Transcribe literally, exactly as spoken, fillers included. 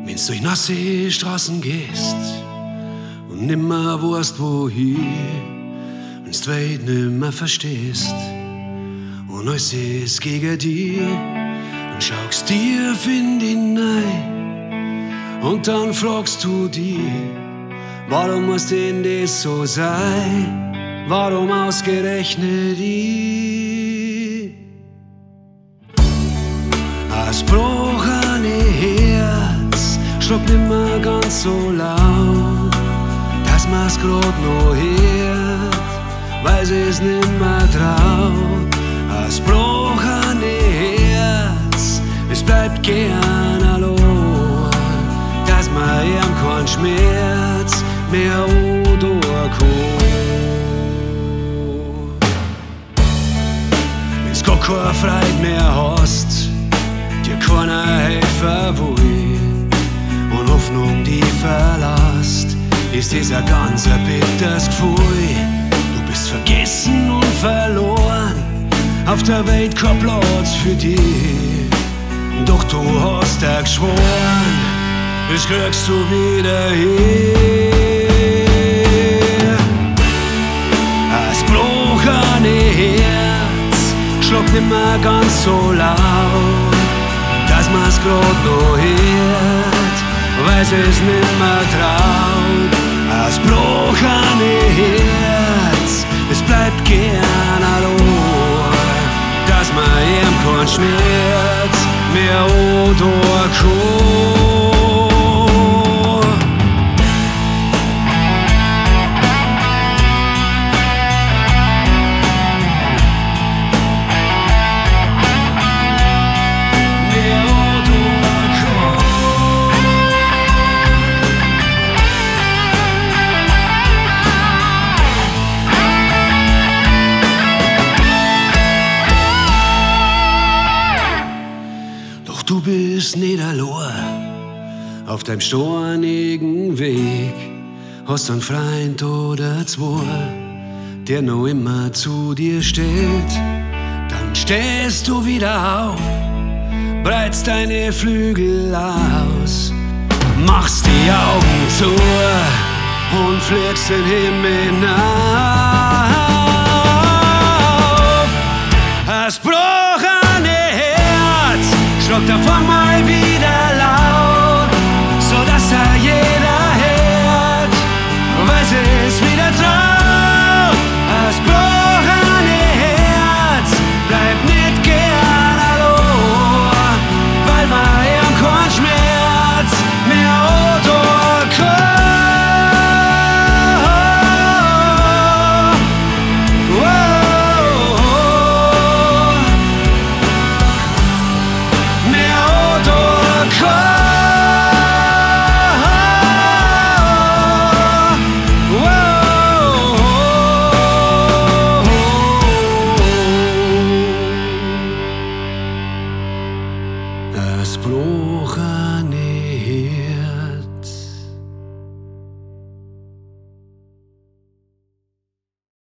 Wenn's durch nasse Straßen gehst und nimmer weißt wohin, wenn's die Welt nimmer verstehst und alles ist gegen dich, dann schaust tief in die hinein und dann fragst du dich, warum muss denn das so sein? Warum ausgerechnet ich? Das gebrochene Herz schlägt nimmer ganz so laut, dass man's grad noch hört, weil sie's nimmer traut. Das gebrochene Herz, es bleibt gern allein, dass man ihm keinen Schmerz mehr durchkommt. Wenn's gar keine Freude mehr hast, dir keiner helfen will und Hoffnung die verlässt, ist dieser ganz ein bitteres Gefühl. Du bist vergessen und verloren, auf der Welt kein Platz für dich. Doch du hast dir geschworen, das kriegst du wieder hin. Das gebrochene Herz schlägt nimmer ganz so laut, dass man's grad noch hört, weil sie's nimmer traut. Das gebrochene Herz, es bleibt gern allein, dass man ihm keinen Schmerz mehr durchkommt. Du bist nicht allein auf deinem steinigen Weg, hast einen Freund oder zwei, der noch immer zu dir steht. Dann stehst du wieder auf, breitst deine Flügel aus, machst die Augen zu und fliegst den Himmel hinauf. Das gebrochene Herz schlägt auf einmal wieder laut, so dass er jeder hört, weil sie's wieder traut. Das gebrochene Herz bleibt nicht gern allein, weil man ihm keinen Schmerz mehr durchkommt. Das gebrochene Herz.